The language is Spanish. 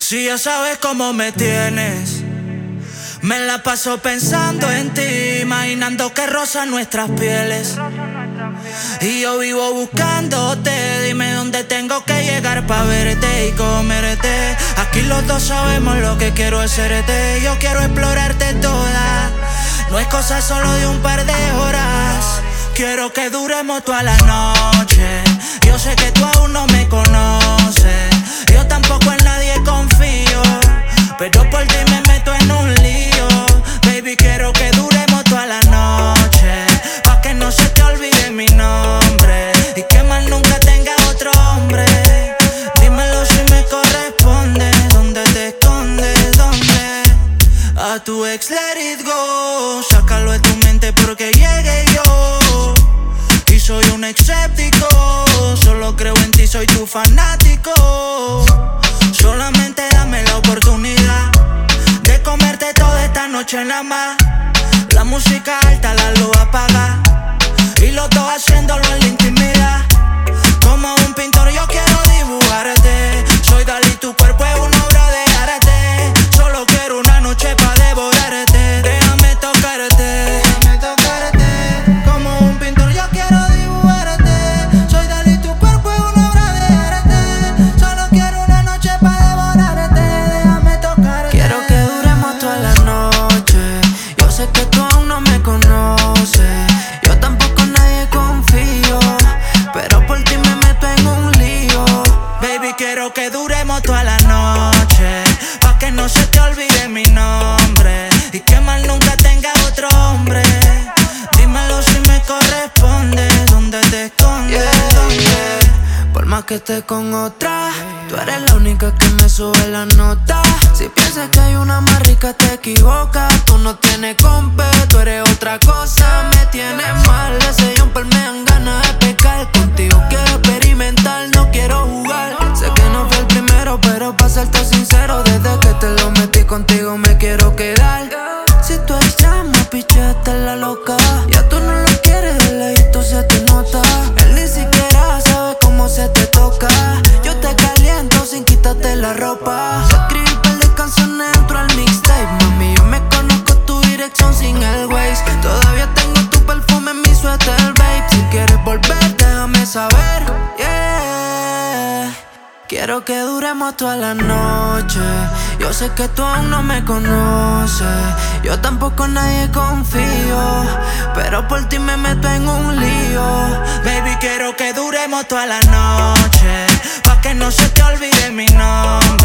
Si ya sabes cómo me tienes, me la paso pensando en ti, imaginando que rozan nuestras pieles. Y yo vivo buscándote, dime dónde tengo que llegar pa' verte y comerte. Aquí los dos sabemos lo que quiero es serte. Yo quiero explorarte toda, no es cosa solo de un par de horas. Quiero que duremos toda la noche. Yo sé que tú aún no me conoces, yo tampoco en nadie confío, pero por ti me meto en un lío. Baby, quiero que duremos toda la noche, pa' que no se te olvide mi nombre y que más nunca tenga otro hombre. Dímelo si me corresponde, ¿dónde te escondes? ¿Dónde? A tu ex let it go, sácalo de tu mente porque llegué yo. Y soy un escéptico, solo creo en ti, soy tu fanático. Solamente dame la oportunidad de comerte toda esta noche nada más. La música alta, la luz apaga, y los dos haciéndolo en la intimidad. Como un pintor yo quiero dibujarte, soy Dalí, tu cuerpo es una obra de arte. Solo quiero una noche pa' devorarte, déjame tocarte, déjame tocarte. Como un pintor yo quiero dibujarte, soy Dalí, tu cuerpo es una obra de arte. Solo quiero una noche pa' devorarte, déjame tocarte. Quiero que duremos toda la noche, yo sé que tú aún no me conoces, yo tampoco en nadie confío, pero por ti me meto en un lío. Baby, quiero que duremos toda la noche, pa' que no se te olvide mi nombre y que más nunca tenga otro hombre. Dímelo si me corresponde, ¿dónde te escondes? ¿Dónde? Por más que esté con otra, tú eres la única que me sube la nota. Si piensas que hay una más rica te equivocas, tú no tienes compe, tú eres otra cosa. Me tienes mal, ese jumper me dan ganas de pecar. Contigo quiero experimentar, no quiero jugar. Sé que no fui el primero, pero para serte sincero, desde que te lo metí contigo me quiero quedar. Si tú llamas, pichaste la loca, ya tú no lo quieres, de lejito se te nota. Él ni siquiera sabe cómo se te toca, yo te caliento sin quitarte la ropa. Escribí un par de canciones dentro al mixtape, mami, yo me conozco tu dirección sin el Waze. Todavía tengo tu perfume en mi suéter, babe. Si quieres volver, déjame saber, yeah. Quiero que duremos toda la noche, yo sé que tú aún no me conoces, yo tampoco en nadie confío, pero por ti me meto en un lío. Baby, quiero que duremos toda la noche, pa' que no se te olvide mi nombre